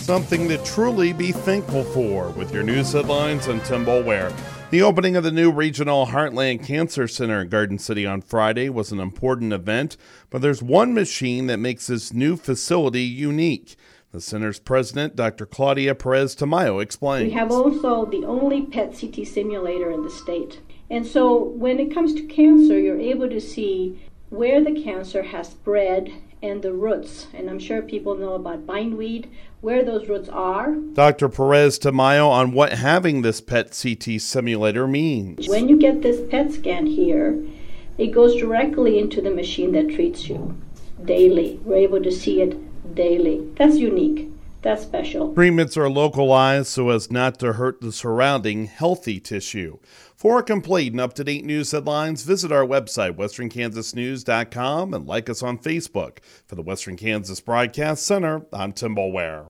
Something to truly be thankful for. With your news headlines, I'm Tim Boulware. The opening of the new Regional Heartland Cancer Center in Garden City on Friday was an important event, but there's one machine that makes this new facility unique. The center's president, Dr. Claudia Perez Tamayo, explains. We have also the only PET-CT simulator in the state. And so when it comes to cancer, you're able to see where the cancer has spread and the roots. And I'm sure people know about bindweed, where those roots are. Dr. Perez Tamayo on what having this PET-CT simulator means. When you get this PET scan here, it goes directly into the machine that treats you daily. We're able to see it daily. That's unique. That's special. Treatments are localized so as not to hurt the surrounding healthy tissue. For complete and up-to-date news headlines, visit our website, westernkansasnews.com, and like us on Facebook. For the Western Kansas Broadcast Center, I'm Tim Boulware.